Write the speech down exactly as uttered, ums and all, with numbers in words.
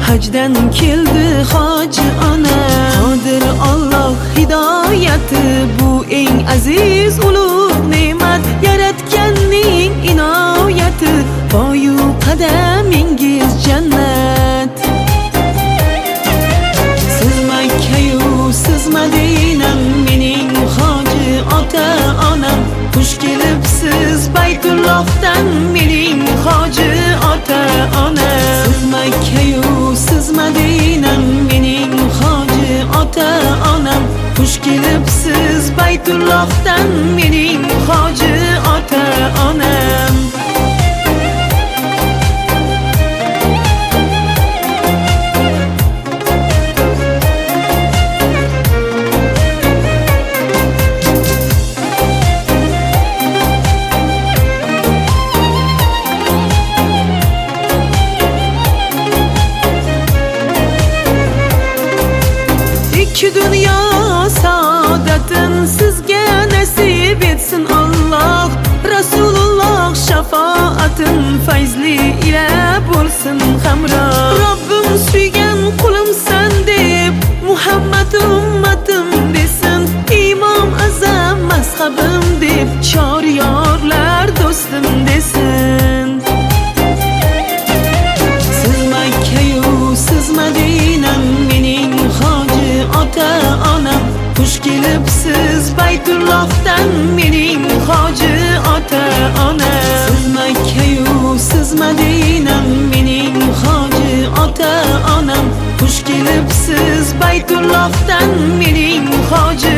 hajdan keldi hoji ona. Qodir Alloh hidoyati, bu eng aziz ulug' ne'mat, yaratganning inoyati, poyu qadamingiz jannat. Siz Makka-yu siz Madinam, mening hoji ota onam. Xush kelibsiz Baytullohdan, mening hoji ota ona. Siz Makka-yu siz Madinam, mening hoji ota onam. Xush kelibsiz Baytullohdan, mening hoji ota onam. İki dünya saadetin sizge nasip etsin Allah. Resulullah şafaatin feyzli ile bulsun hamroh. Rabbim suygan kulumsan deb Muhammed ummatim desin. İmam azam mazhabim deb choryorlar do'stim desin. Siz Makka-yu siz Madinam, mening hoji ota onam. Xush kelibsiz Baytullohdan, mening hoji ota ona. Siz Makka-yu siz Madinam, mening hoji ota onam. Xush kelibsiz Baytullohdan, mening hoji